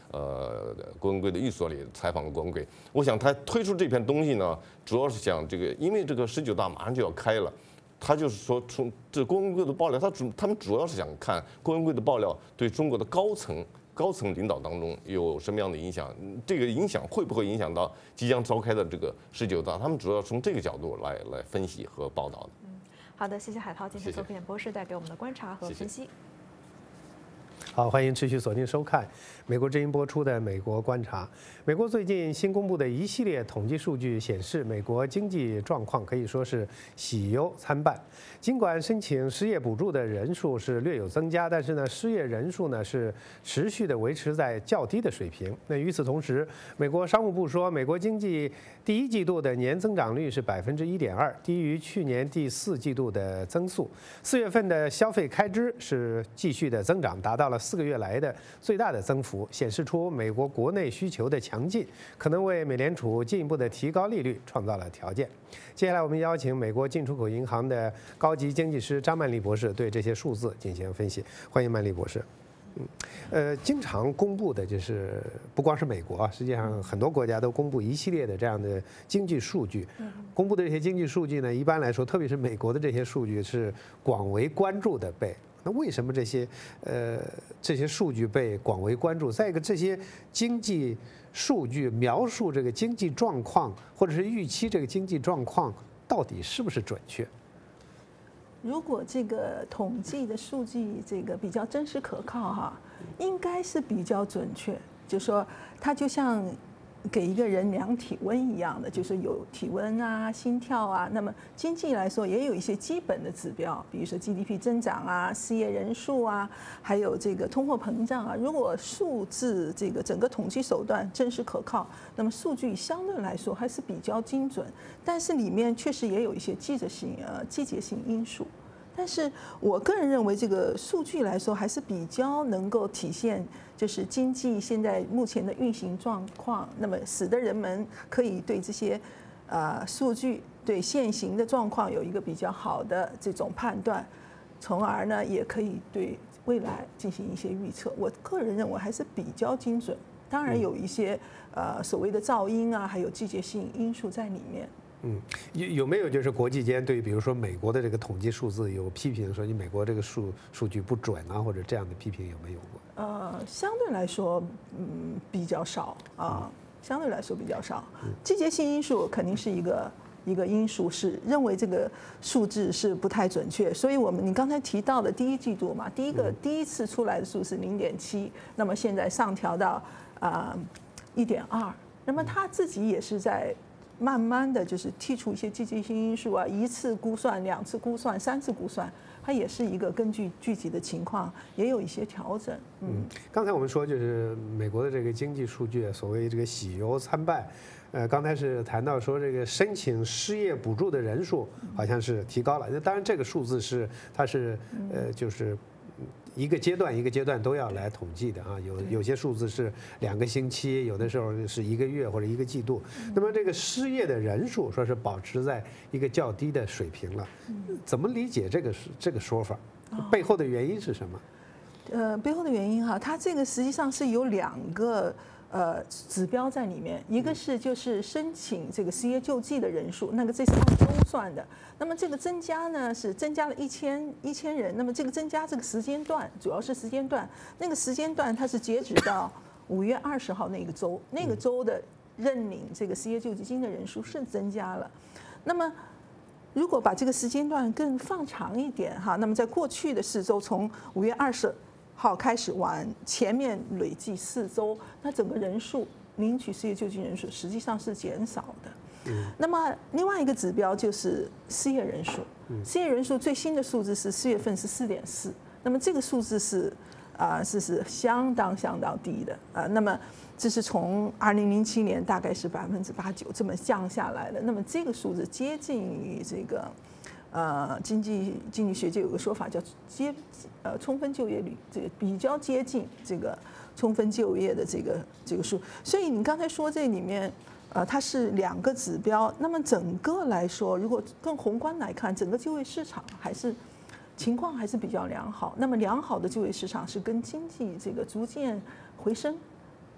呃郭文贵的寓所里采访过郭文贵。我想他推出这篇东西呢，主要是想这个，因为这个十九大马上就要开了。他就是说，从这郭文贵的爆料，他主他们主要是想看郭文贵的爆料对中国的高层高层领导当中有什么样的影响，这个影响会不会影响到即将召开的这个十九大？他们主要从这个角度来来分析和报道的。 嗯，好的，谢谢海涛今天做片博士带给我们的观察和分析。谢谢。 好，欢迎持续锁定收看美国之音播出的《美国观察》。美国最近新公布的一系列统计数据显示，美国经济状况可以说是喜忧参半。尽管申请失业补助的人数是略有增加，但是呢，失业人数呢是持续的维持在较低的水平。那与此同时，美国商务部说，美国经济第一季度的年增长率是百分之一点二，低于去年第四季度的增速。四月份的消费开支是继续的增长，达到了四个月来的最大的增幅，显示出美国国内需求的强劲，可能为美联储进一步的提高利率创造了条件。接下来我们邀请美国进出口银行的高级经济师张曼丽博士对这些数字进行分析。欢迎曼丽博士。嗯，呃，经常公布的就是不光是美国啊，实际上很多国家都公布一系列的这样的经济数据。公布的这些经济数据呢，一般来说，特别是美国的这些数据是广为关注的被。那为什么这些呃这些数据被广为关注？再一个，这些经济数据描述这个经济状况，或者是预期这个经济状况到底是不是准确？ 如果这个统计的数据这个比较真实可靠哈，应该是比较准确。就说它就像给一个人量体温一样的，就是有体温啊、心跳啊。那么经济来说也有一些基本的指标，比如说 G D P 增长啊、失业人数啊，还有这个通货膨胀啊。如果数字这个整个统计手段真实可靠，那么数据相对来说还是比较精准。但是里面确实也有一些季节性呃季节性因素。但是我个人认为，这个数据来说还是比较能够体现，就是经济现在目前的运行状况，那么使得人们可以对这些，呃，数据对现行的状况有一个比较好的这种判断，从而呢也可以对未来进行一些预测。我个人认为还是比较精准，当然有一些呃所谓的噪音啊，还有季节性因素在里面。 嗯，有有没有就是国际间对比如说美国的这个统计数字有批评说你美国这个数数据不准啊，或者这样的批评有没有过？ 呃，相对来说，嗯，比较少啊，相对来说比较少。季节性因素肯定是一个一个因素，是认为这个数字是不太准确。所以我们你刚才提到的第一季度嘛，第一个第一次出来的数是零点七，那么现在上调到啊一点二，那么他自己也是在慢慢的就是剔除一些季节性因素啊，一次估算、两次估算、三次估算，它也是一个根据具体的情况也有一些调整。 嗯，刚才我们说就是美国的这个经济数据，所谓这个喜忧参半。呃，刚才是谈到说这个申请失业补助的人数好像是提高了，那当然这个数字是它是呃就是一个阶段一个阶段都要来统计的啊，有有些数字是两个星期，有的时候是一个月或者一个季度。那么这个失业的人数说是保持在一个较低的水平了，怎么理解这个这个说法？背后的原因是什么？ 呃，背后的原因哈，它这个实际上是有两个呃指标在里面，一个是就是申请这个失业救济的人数，那个这是按周算的。那么这个增加呢是增加了一千一千人，那么这个增加这个时间段主要是时间段，那个时间段它是截止到五月二十号那个周，那个周的认领这个失业救济金的人数是增加了。那么如果把这个时间段更放长一点哈，那么在过去的四周，从五月二十号开始往前面累计四周，那整个人数领取失业救济人数实际上是减少的。那么另外一个指标就是失业人数，失业人数最新的数字是四月份是四点四，那么这个数字是啊是是相当相当低的啊。那么这是从二零零七年大概是百分之八九这么降下来的，那么这个数字接近于这个呃经济经济学界有个说法叫接呃充分就业率，这个比较接近这个充分就业的这个这个数。所以你刚才说这里面。呃，它是两个指标。那么整个来说，如果更宏观来看，整个就业市场还是情况还是比较良好。那么良好的就业市场是跟经济这个逐渐回升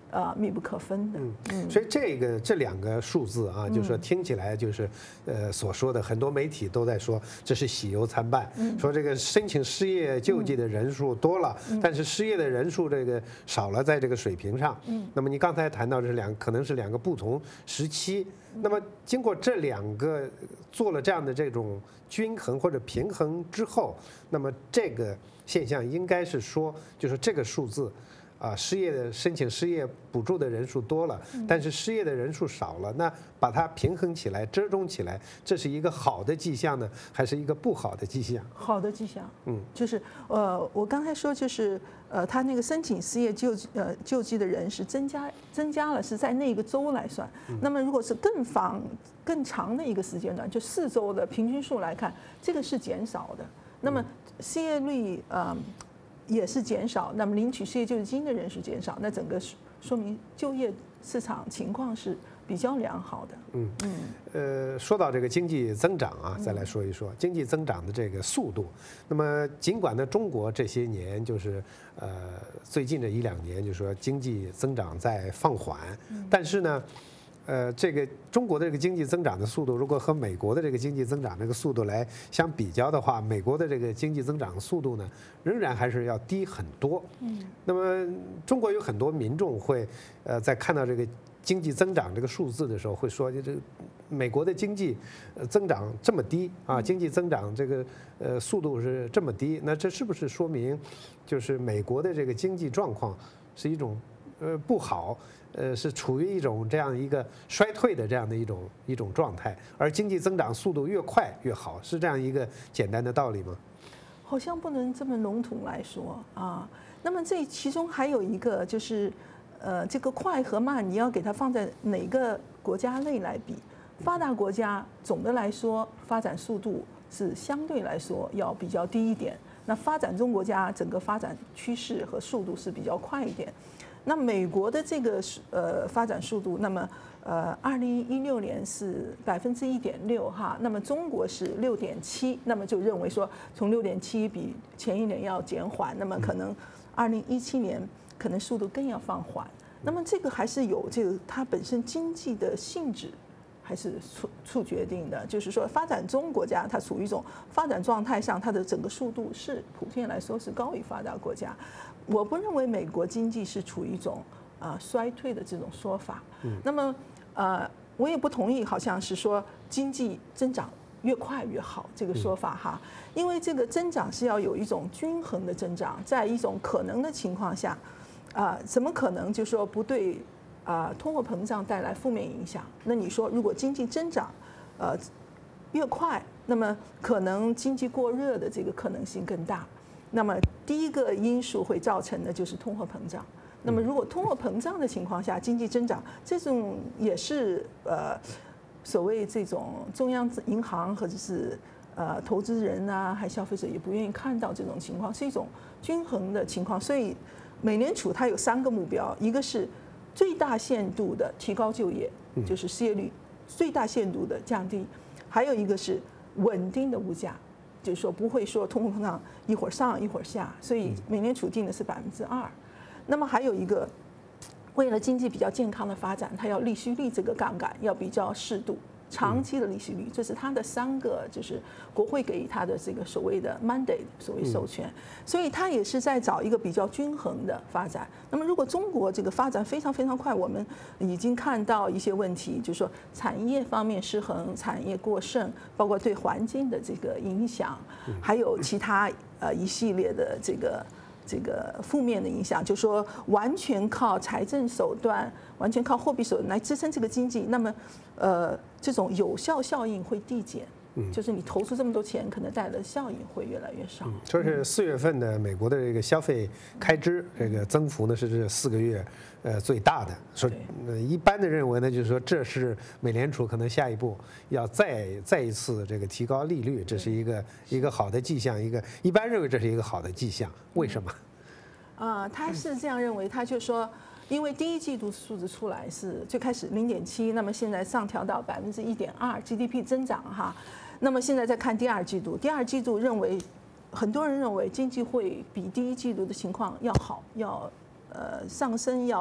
呃密不可分的。 嗯，所以这个这两个数字啊，就是说听起来就是呃所说的很多媒体都在说这是喜忧参半，说这个申请失业救济的人数多了，但是失业的人数这个少了，在这个水平上。嗯，那么你刚才谈到这两可能是两个不同时期，那么经过这两个做了这样的这种均衡或者平衡之后，那么这个现象应该是说，就是这个数字。啊，失业的申请失业补助的人数多了，但是失业的人数少了，那把它平衡起来、折中起来，这是一个好的迹象呢，还是一个不好的迹象？ 好的迹象， 嗯， 就是呃，我刚才说就是呃，他那个申请失业救呃救济的人是增加增加了，是在那个州来算。那么如果是更长更长的一个时间段，就四周的平均数来看，这个是减少的。那么失业率呃。也是减少，那么领取失业救济金的人数减少，那整个说明就业市场情况是比较良好的。 嗯嗯，呃，说到这个经济增长啊，再来说一说经济增长的这个速度。那么尽管呢，中国这些年就是呃最近这一两年，就是说经济增长在放缓，但是呢。呃，这个中国的这个经济增长的速度，如果和美国的这个经济增长这个速度来相比较的话，美国的这个经济增长速度呢，仍然还是要低很多。嗯，那么中国有很多民众会，呃，在看到这个经济增长这个数字的时候，会说，这个美国的经济增长这么低啊，经济增长这个呃速度是这么低，那这是不是说明，就是美国的这个经济状况是一种呃不好？呃，是处于一种这样一个衰退的这样的一种一种状态，而经济增长速度越快越好，是这样一个简单的道理吗？ 好像不能这么笼统来说啊。那么这其中还有一个就是，呃，这个快和慢，你要给它放在哪个国家类来比？发达国家总的来说发展速度是相对来说要比较低一点，那发展中国家整个发展趋势和速度是比较快一点。那美国的这个呃发展速度，那么呃二零一六年是百分之一点六哈，那么中国是六点七，那么就认为说从六点七比前一年要减缓，那么可能二零一七年可能速度更要放缓。那么这个还是有这个它本身经济的性质还是处处决定的，就是说发展中国家它处于一种发展状态上，它的整个速度是普遍来说是高于发达国家。我不认为美国经济是处于一种啊、呃、衰退的这种说法。嗯，那么呃，我也不同意，好像是说经济增长越快越好这个说法哈，因为这个增长是要有一种均衡的增长，在一种可能的情况下，啊、呃，怎么可能就说不对啊、呃、通货膨胀带来负面影响？那你说如果经济增长呃越快，那么可能经济过热的这个可能性更大。那么第一个因素会造成的就是通货膨胀。那么如果通货膨胀的情况下，经济增长这种也是呃所谓这种中央银行或者是呃投资人啊，还消费者也不愿意看到这种情况，是一种均衡的情况。所以美联储它有三个目标，一个是最大限度的提高就业，就是失业率最大限度的降低，还有一个是稳定的物价。就是说不会说通货膨胀一会儿上一会儿下，所以美联储定的是百分之二。那么还有一个，为了经济比较健康的发展，它要利息率这个杠杆要比较适度，长期的利息率，这是它的三个就是国会给予它的这个所谓的 mandate 所谓授权，所以它也是在找一个比较均衡的发展。那么如果中国这个发展非常非常快，我们已经看到一些问题，就是说产业方面失衡，产业过剩，包括对环境的这个影响，还有其他呃一系列的这个。这个负面的影响，就是说完全靠财政手段、完全靠货币手段来支撑这个经济，那么，呃，这种有效效应会递减。嗯，就是你投出这么多钱，可能带来的效应会越来越少。嗯， 说是四月份的美国的这个消费开支这个增幅呢是这四个月呃最大的。说呃一般的认为呢，就是说这是美联储可能下一步要再再一次这个提高利率，这是一个一个好的迹象，一个一般认为这是一个好的迹象。为什么？ 啊、呃，他是这样认为，他就说。因为第一季度数字出来是最开始零点七，那么现在上调到百分之一点二 G D P 增长哈，那么现在再看第二季度，第二季度认为很多人认为经济会比第一季度的情况要好，要呃上升，要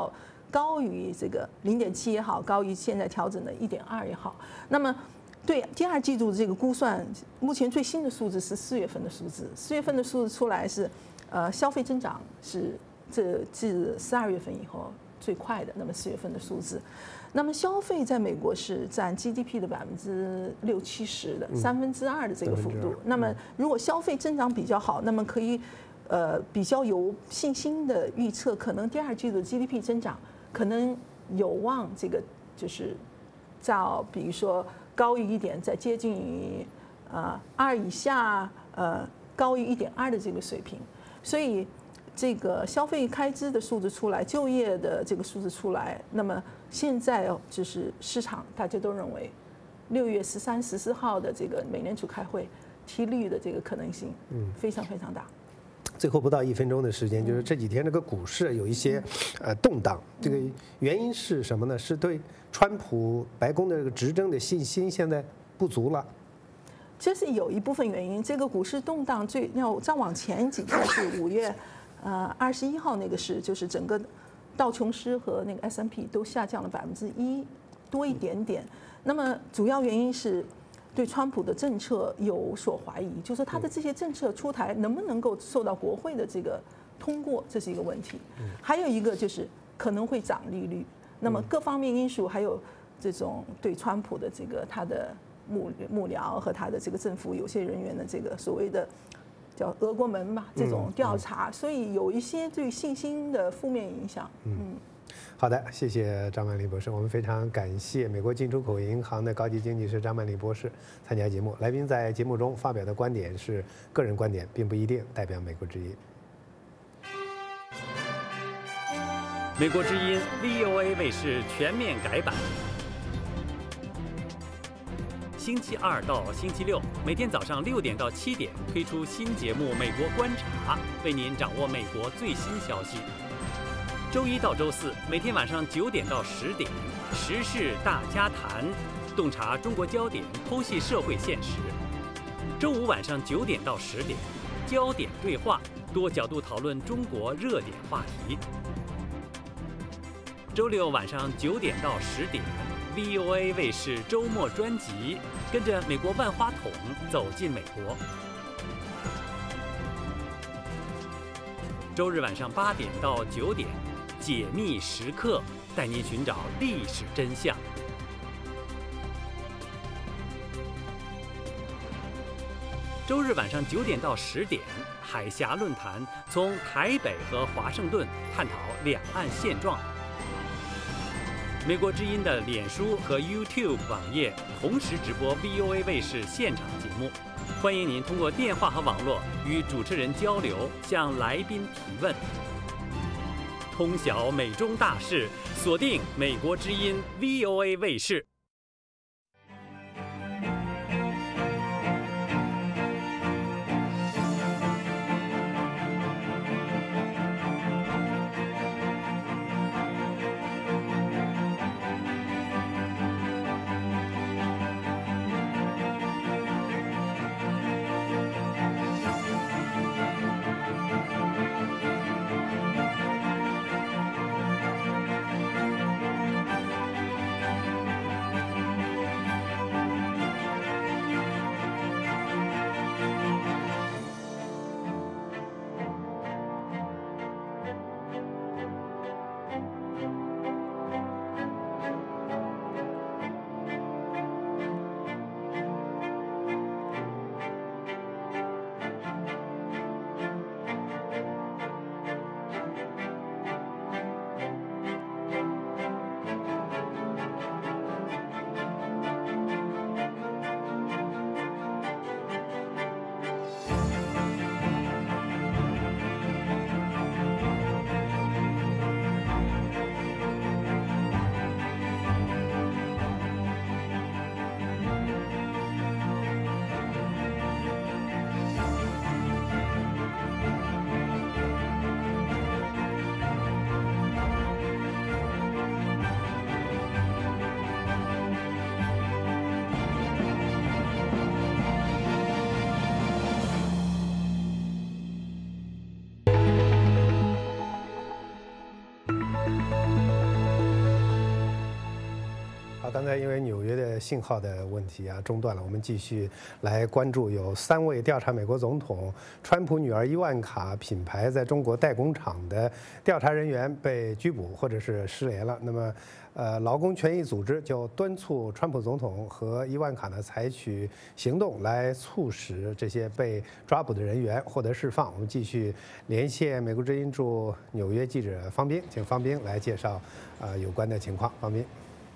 高于这个零点七也好，高于现在调整的一点二也好，那么对第二季度这个估算，目前最新的数字是四月份的数字，四月份的数字出来是，呃，消费增长是这自十二月份以后最快的，那么四月份的数字。那么消费在美国是占 G D P 的百分之六七十的三分之二的这个幅度。那么如果消费增长比较好，那么可以呃比较有信心的预测，可能第二季度 G D P 增长可能有望这个就是照比如说高于一点，再接近于呃二以下，呃高于一点二的这个水平。所以这个消费开支的数字出来，就业的这个数字出来，那么现在就是市场大家都认为，六月十三、十四号的这个美联储开会提率的这个可能性，嗯，非常非常大。 最后不到一分钟的时间，就是这几天这个股市有一些呃动荡，这个原因是什么呢？是对川普白宫的这个执政的信心现在不足了。 这是有一部分原因。这个股市动荡最要再往前几天是五月。呃，二十一号那个是就是整个道琼斯和那个 S and P 都下降了百分之一多一点点。那么主要原因是对川普的政策有所怀疑，就是他的这些政策出台能不能够受到国会的这个通过，这是一个问题。还有一个就是可能会涨利率。那么各方面因素，还有这种对川普的这个他的幕幕僚和他的这个政府有些人员的这个所谓的。叫俄国门嘛，这种调查，所以有一些对信心的负面影响。嗯， 好的，谢谢张曼丽博士。我们非常感谢美国进出口银行的高级经济师张曼丽博士参加节目。来宾在节目中发表的观点是个人观点，并不一定代表美国之音。 美国之音 V O A 卫视全面改版。星期二到星期六，每天早上六点到七点推出新节目《美国观察》，为您掌握美国最新消息。周一到周四，每天晚上九点到十点，时事大家谈，洞察中国焦点，剖析社会现实。周五晚上九点到十点，焦点对话，多角度讨论中国热点话题。周六晚上九点到十点。V O A 卫视周末专辑，跟着美国万花筒走进美国。周日晚上八点到九点，解密时刻，带您寻找历史真相。周日晚上九点到十点，海峡论坛从台北和华盛顿探讨两岸现状。美国之音的脸书和 YouTube 网页同时直播 V O A 卫视现场节目，欢迎您通过电话和网络与主持人交流，向来宾提问。通晓美中大事，锁定美国之音 V O A 卫视。 好，刚才因为纽约的信号的问题啊中断了，我们继续来关注有三位调查美国总统川普女儿伊万卡品牌在中国代工厂的调查人员被拘捕或者是失联了。那么，呃，劳工权益组织就敦促川普总统和伊万卡呢采取行动来促使这些被抓捕的人员获得释放。我们继续连线美国之音驻纽约记者方斌，请方斌来介绍呃有关的情况。方斌。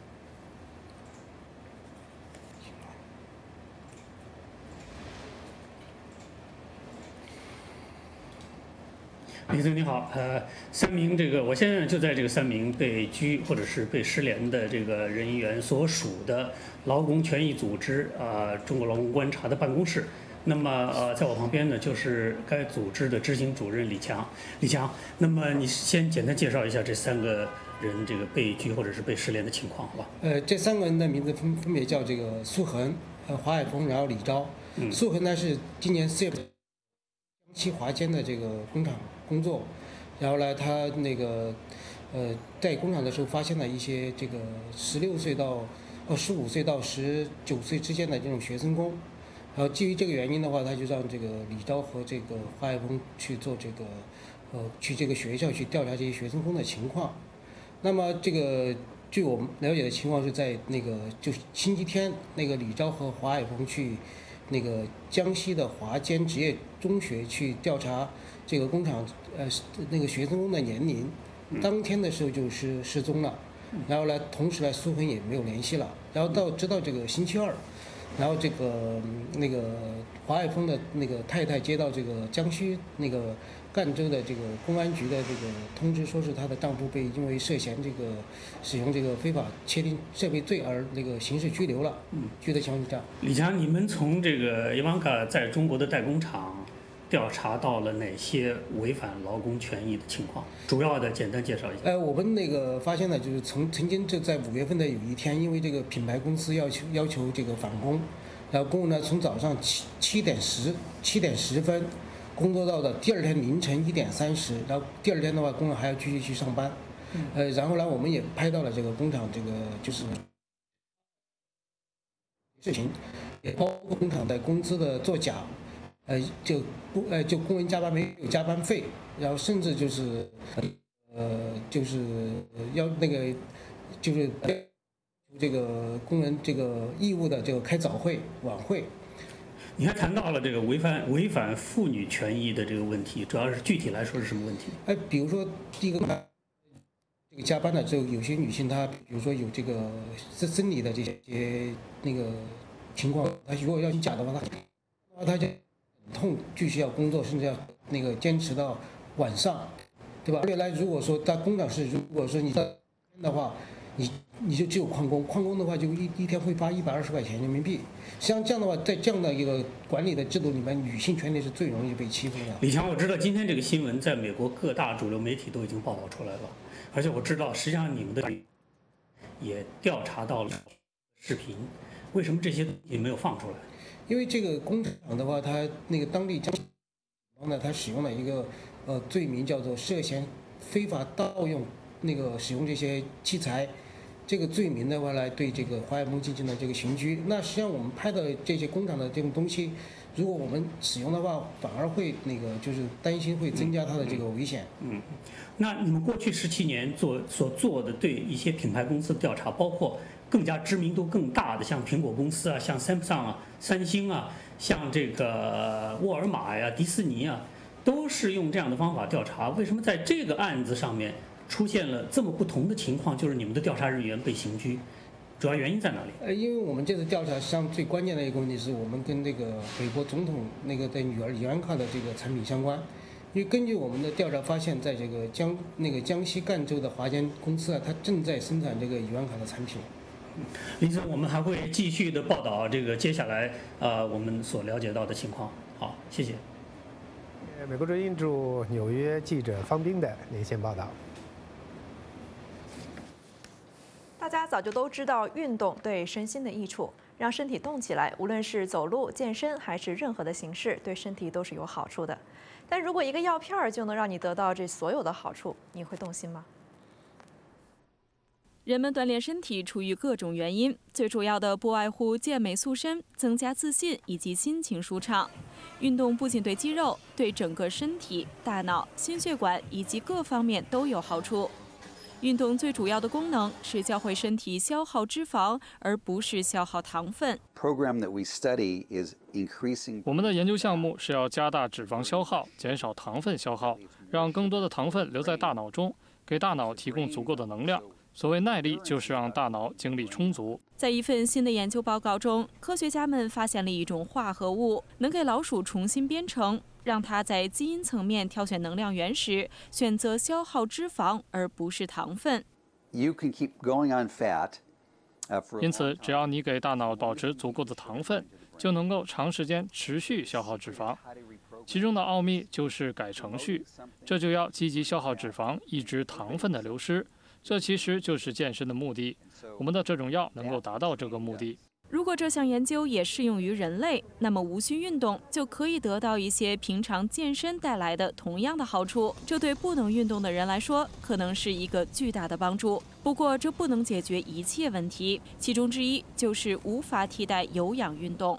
李总你好，呃，三名这个我现在就在这个三名被拘或者是被失联的这个人员所属的劳工权益组织啊、呃，中国劳工观察的办公室。那么呃，在我旁边呢就是该组织的执行主任李强。李强，那么你先简单介绍一下这三个人这个被拘或者是被失联的情况，好吧？ 呃，这三个人的名字分分别叫这个苏恒、呃华海峰，然后李钊。嗯、苏恒呢是今年四月江西华坚的这个工厂工作，然后呢，他那个呃在工厂的时候发现了一些这个十六岁到呃十五岁到十九岁之间的这种学生工，然后基于这个原因的话，他就让这个李钊和这个华海峰去做这个呃去这个学校去调查这些学生工的情况。那么这个据我们了解的情况是在那个就是星期天，那个李钊和华海峰去那个江西的华坚职业中学去调查这个工厂呃那个学生工的年龄，当天的时候就失失踪了，然后呢，同时呢苏恒也没有联系了，然后到直到这个星期二，然后这个那个华海峰的那个太太接到这个江西那个赣州的这个公安局的这个通知，说是她的丈夫被因为涉嫌这个使用这个非法窃听设备罪而那个刑事拘留了。嗯，拘的情况是这样。 李强，你们从这个伊万卡在中国的代工厂调查到了哪些违反劳工权益的情况？主要的简单介绍一下。 呃，我们那个发现呢，就是曾曾经就在五月份的有一天，因为这个品牌公司要求要求这个返工，然后工人呢从早上七七点十七点十分工作到的第二天凌晨一点三十，然后第二天的话，工人还要继续去上班。嗯、呃，然后呢，我们也拍到了这个工厂这个就是事情，也包括工厂的工资的作假。呃，就不呃，就工人加班没有加班费，然后甚至就是，呃，就是要那个，就是这个工人这个义务的这个开早会晚会。 你还谈到了这个违反违反妇女权益的这个问题，主要是具体来说是什么问题？ 哎，比如说第一个，这个加班的时候，有些女性她比如说有这个生生理的这些那个情况，她如果要请假的话，她她就。痛继续要工作，甚至要那个坚持到晚上，对吧？未来如果说在工厂是，如果说你的话，你你就只有旷工，旷工的话就一一天会发一百二十块钱人民币。像这样的话，在这样的一个管理的制度里面，女性权利是最容易被欺负的。 李强，我知道今天这个新闻在美国各大主流媒体都已经报道出来了，而且我知道实际上你们的也调查到了视频，为什么这些东西没有放出来？ 因为这个工厂的话，它那个当地江西呢，它使用了一个呃罪名叫做涉嫌非法盗用那个使用这些器材，这个罪名的话来对这个华海峰进行了这个刑拘。那实际上我们拍的这些工厂的这种东西，如果我们使用的话，反而会那个就是担心会增加它的这个危险。 嗯，嗯那你们过去十七年做所做的对一些品牌公司的调查，包括更加知名度更大的，像苹果公司啊，像 Samsung 啊、三星啊，像这个沃尔玛呀、迪士尼啊，都是用这样的方法调查。为什么在这个案子上面出现了这么不同的情况？就是你们的调查人员被刑拘，主要原因在哪里？ 呃，因为我们这次调查上最关键的一个问题是我们跟这个美国总统那个的女儿伊万卡的这个产品相关。因为根据我们的调查发现，在这个江那个江西赣州的华坚公司啊，它正在生产这个伊万卡的产品。 林总，我们还会继续的报道这个接下来呃我们所了解到的情况。好，谢谢。 美国之音驻纽约记者方斌的连线报道。 大家早就都知道运动对身心的益处，让身体动起来，无论是走路、健身还是任何的形式，对身体都是有好处的。但如果一个药片就能让你得到这所有的好处，你会动心吗？ 人们锻炼身体出于各种原因，最主要的不外乎健美塑身、增加自信以及心情舒畅。运动不仅对肌肉，对整个身体、大脑、心血管以及各方面都有好处。运动最主要的功能是教会身体消耗脂肪，而不是消耗糖分。 我们的研究项目是要加大脂肪消耗，减少糖分消耗，让更多的糖分留在大脑中，给大脑提供足够的能量。所谓耐力，就是让大脑精力充足。 在一份新的研究报告中，科学家们发现了一种化合物，能给老鼠重新编程，让它在基因层面挑选能量源时，选择消耗脂肪而不是糖分。 因此，只要你给大脑保持足够的糖分，就能够长时间持续消耗脂肪。其中的奥秘就是改程序，这就要积极消耗脂肪，抑制糖分的流失。这其实就是健身的目的，我们的这种药能够达到这个目的。 如果这项研究也适用于人类，那么无需运动就可以得到一些平常健身带来的同样的好处。这对不能运动的人来说，可能是一个巨大的帮助。不过，这不能解决一切问题，其中之一就是无法替代有氧运动。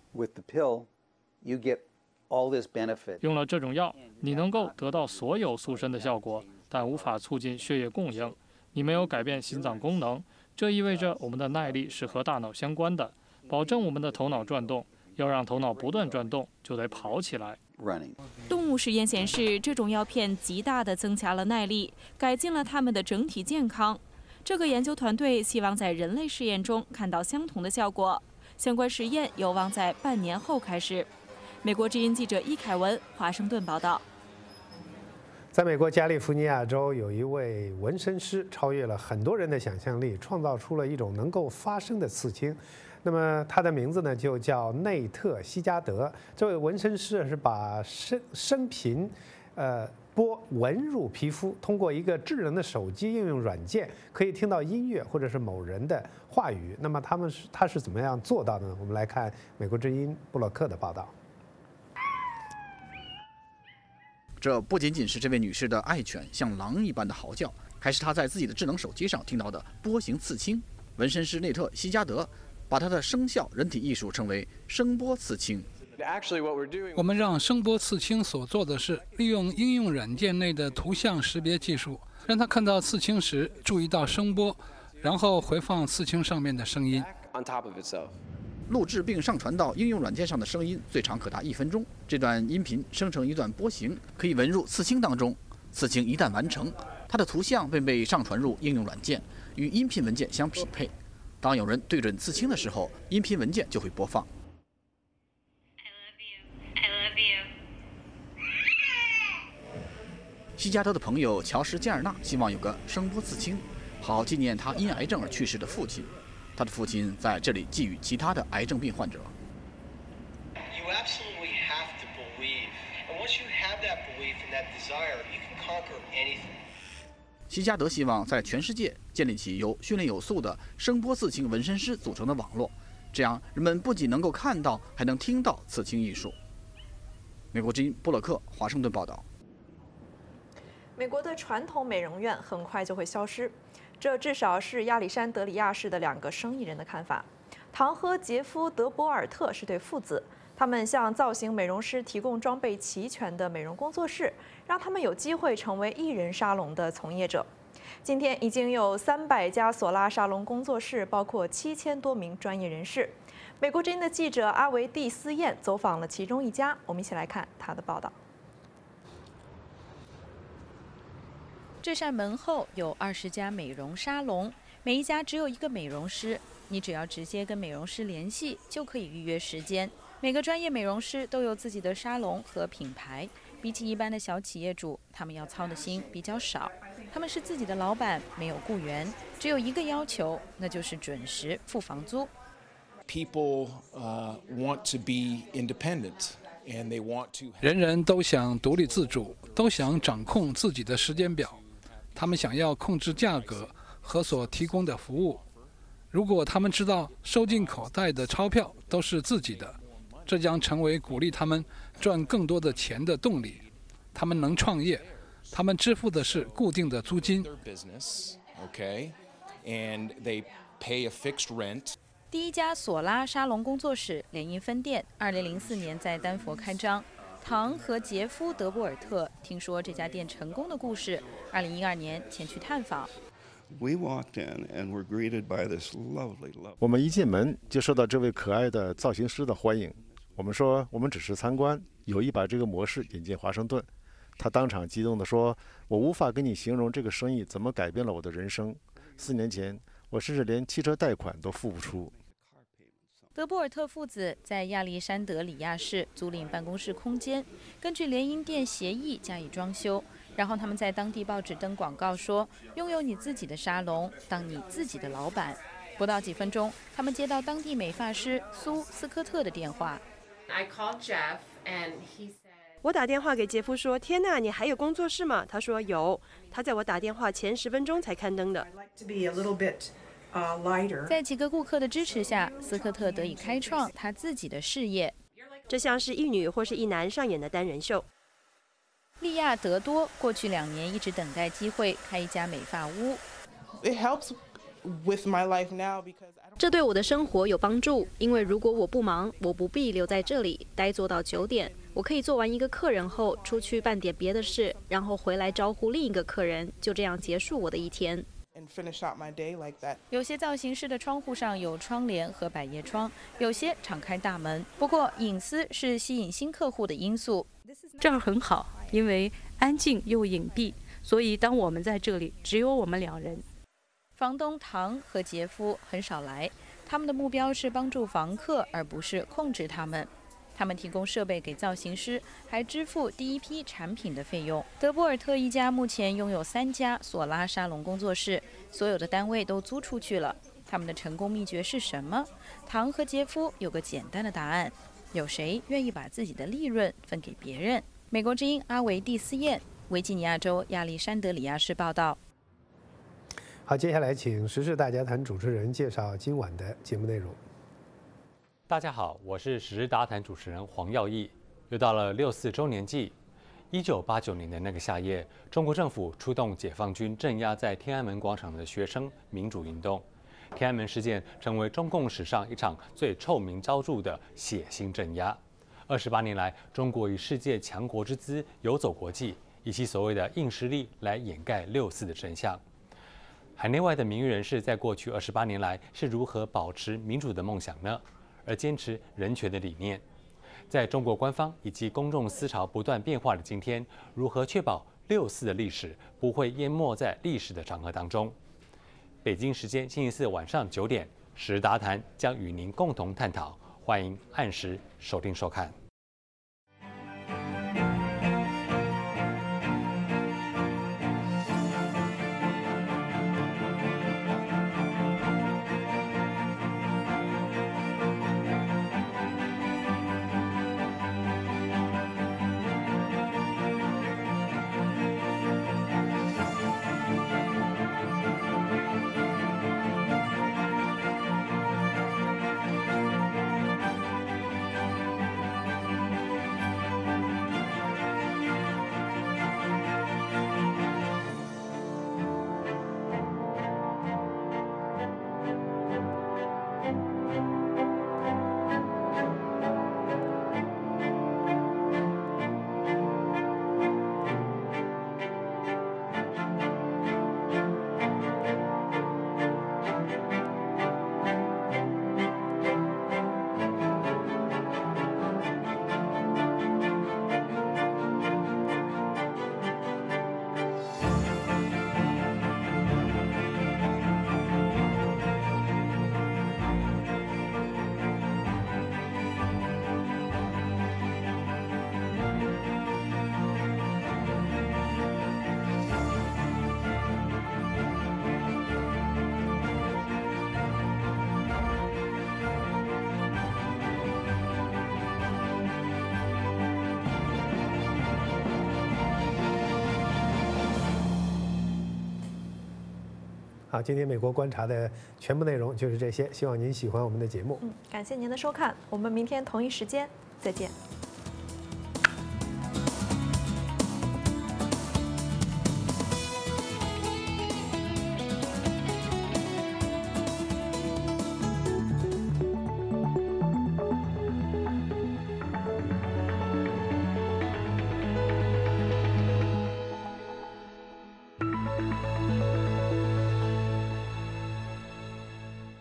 用了这种药，你能够得到所有塑身的效果，但无法促进血液供应。你没有改变心脏功能，这意味着我们的耐力是和大脑相关的，保证我们的头脑转动。要让头脑不断转动，就得跑起来。 动物实验显示，这种药片极大地增加了耐力，改进了它们的整体健康。这个研究团队希望在人类试验中看到相同的效果。相关实验有望在半年后开始。美国之音记者伊凯文华盛顿报道。 在美国加利福尼亚州，有一位纹身师超越了很多人的想象力，创造出了一种能够发声的刺青。那么他的名字呢，就叫内特·西加德。这位纹身师是把声声频，呃，波纹入皮肤，通过一个智能的手机应用软件，可以听到音乐或者是某人的话语。那么他们是他是怎么样做到的呢？我们来看美国之音布洛克的报道。 这不仅仅是这位女士的爱犬像狼一般的嚎叫，还是她在自己的智能手机上听到的波形刺青。纹身师内特·西加德把他的声效人体艺术称为声波刺青。 我们让声波刺青所做的是利用应用软件内的图像识别技术，让他看到刺青时注意到声波，然后回放刺青上面的声音。 录制并上传到应用软件上的声音最长可达一分钟。这段音频生成一段波形，可以纹入刺青当中。刺青一旦完成，它的图像便被上传入应用软件，与音频文件相匹配。当有人对准刺青的时候，音频文件就会播放。西加德的朋友乔什·加尔纳希望有个声波刺青，好纪念他因癌症而去世的父亲。他的父亲在这里寄予其他的癌症病患者。西加德希望在全世界建立起由训练有素的声波刺青纹身师组成的网络，这样人们不仅能够看到，还能听到刺青艺术。美国之音布洛克华盛顿报道。 美国的传统美容院很快就会消失。这至少是亚历山德里亚市的两个生意人的看法。唐和杰夫·德博尔特是对父子，他们向造型美容师提供装备齐全的美容工作室，让他们有机会成为艺人沙龙的从业者。今天已经有三百家索拉沙龙工作室，包括七千多名专业人士。美国之音的记者阿维蒂斯燕走访了其中一家，我们一起来看他的报道。 这扇门后有二十家美容沙龙，每一家只有一个美容师。你只要直接跟美容师联系，就可以预约时间。每个专业美容师都有自己的沙龙和品牌。比起一般的小企业主，他们要操的心比较少。他们是自己的老板，没有雇员，只有一个要求，那就是准时付房租。 People uh, want to be independent. 人人都想独立自主，都想掌控自己的时间表。他们想要控制价格和所提供的服务。如果他们知道收进口袋的钞票都是自己的，这将成为鼓励他们赚更多的钱的动力。他们能创业，他们支付的是固定的租金。 and they pay a fixed rent. 第一家索拉沙龙工作室联营分店，二零零四年在丹佛开张。唐和杰夫·德波尔特听说这家店成功的故事，二零一二年前去探访。 我们一进门就受到这位可爱的造型师的欢迎。我们说我们只是参观，有意把这个模式引进华盛顿。他当场激动地说：“我无法跟你形容这个生意怎么改变了我的人生。四年前，我甚至连汽车贷款都付不出。” 德波尔特父子在亚历山德里亚市租赁办公室空间，根据联营店协议加以装修。然后他们在当地报纸登广告说，拥有你自己的沙龙，当你自己的老板。不到几分钟，他们接到当地美发师苏斯科特的电话。 I called Jeff and he said, 我打电话给杰夫说：“天哪，你还有工作室吗？”他说有。他在我打电话前十分钟才刊登的。 在几个顾客的支持下，斯科特得以开创他自己的事业。 这像是一女或是一男上演的单人秀。 利亚德多过去两年一直等待机会开一家美发屋。 It helps with my life now because 这对我的生活有帮助，因为如果我不忙，我不必留在这里呆坐到九点，我可以做完一个客人后出去办点别的事，然后回来招呼另一个客人，就这样结束我的一天。 And finish out my day like that. 有些造型师的窗户上有窗帘和百叶窗，有些敞开大门。不过隐私是吸引新客户的因素。 这儿很好，因为安静又隐蔽，所以当我们在这里，只有我们两人。 房东唐和杰夫很少来，他们的目标是帮助房客，而不是控制他们。他们提供设备给造型师，还支付第一批产品的费用。德波尔特一家目前拥有三家索拉沙龙工作室，所有的单位都租出去了。他们的成功秘诀是什么？唐和杰夫有个简单的答案：有谁愿意把自己的利润分给别人？美国之音阿维蒂斯燕，维吉尼亚州亚历山德里亚市报道。 好，接下来请时事大家谈主持人介绍今晚的节目内容。 大家好，我是时事大谈主持人黄耀义。又到了六四周年祭，一九八九年的那个夏夜，中国政府出动解放军镇压在天安门广场的学生民主运动。天安门事件成为中共史上一场最臭名昭著的血腥镇压。二十八年来，中国以世界强国之姿游走国际，以其所谓的硬实力来掩盖六四的真相。海内外的名誉人士在过去二十八年来是如何保持民主的梦想呢？而坚持人权的理念，在中国官方以及公众思潮不断变化的今天，如何确保六四的历史不会淹没在历史的长河当中？北京时间星期四晚上九点，时达谈将与您共同探讨，欢迎按时收听收看。 好，今天美国观察的全部内容就是这些，希望您喜欢我们的节目。 嗯，感谢您的收看，我们明天同一时间再见。